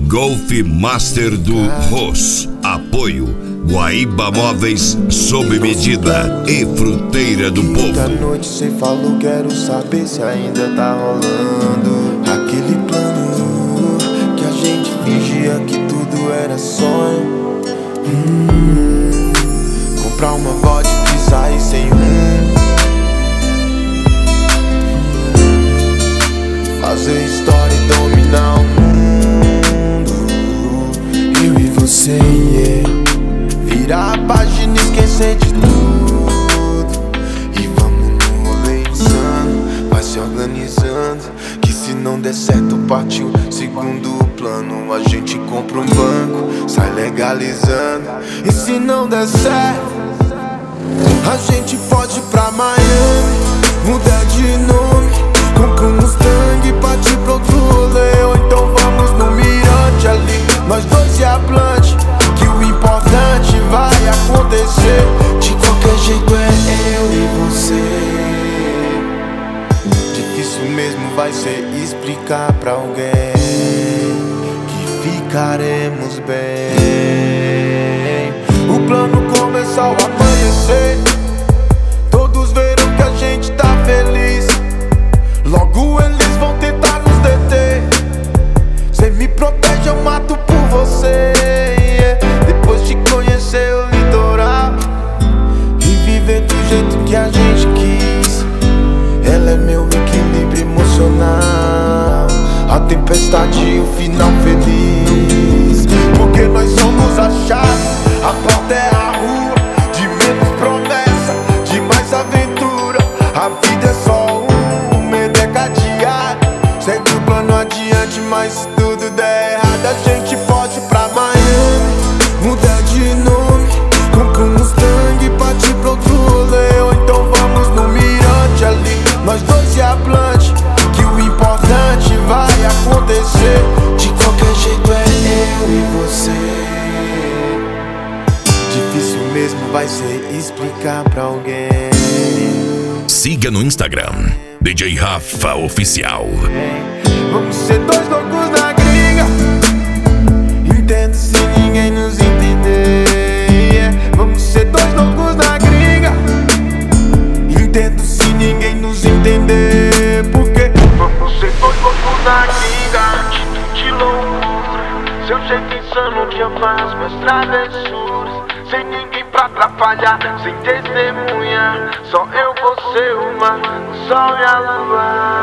Golf Master do Ross. Apoio Guaíba Móveis sob medida e Fruteira do Povo. Da noite cê falou, quero saber se ainda tá rolando aquele plano que a gente fingia que tudo era sonho. Comprar uma vodka e sair sem rumo, fazer história e dominar o mundo. Eu e você, yeah. Virar a página e esquecer de tudo. E vamos no rolê insano, vai se organizando, que se não der certo partiu segundo plano. A gente compra um banco, sai legalizando. E se não der certo, a gente pode ir pra Miami, mudar de nome, compra um Mustang e partir pra outro rolê. Ou então vamos no mirante ali, nós dois e a Blunt, que o importante vai acontecer. De qualquer jeito é eu e você. Difícil mesmo vai ser explicar pra alguém que ficaremos bem. O plano começou a amanhecer, todos verão que a gente tá feliz. Logo eles vão tentar nos deter. Cê me protege, eu mato por você, yeah. Depois de conhecer o litoral e viver do jeito que a gente quis, ela é meu equilíbrio emocional, a tempestade e o final feliz. Porque nós somos a chave, a porta é a rua, de menos promessa, de mais aventura. A vida é só um medo é cadeado, segue o plano adiante, mas se tudo der errado, a gente pode ir pra Miami, mudar de nome, compra um Mustang e partir pra outro rolê. Ou então vamos no mirante ali, nós dois e a Blunt, que o importante vai acontecer. De qualquer jeito é eu e você. Difícil mesmo vai ser explicar pra alguém. Siga no Instagram, DJ Rafa Oficial. Vamos ser dois loucos na gringa, entendo se ninguém nos entender, yeah. Vamos ser dois loucos na gringa, entendo se ninguém nos entender. Porque vamos ser dois loucos na gringa, atitude de loucura, seu jeito insano que eu faço minhas travessuras, sem ninguém pra atrapalhar, sem testemunha, só eu, você, o mar, o sol e a lua.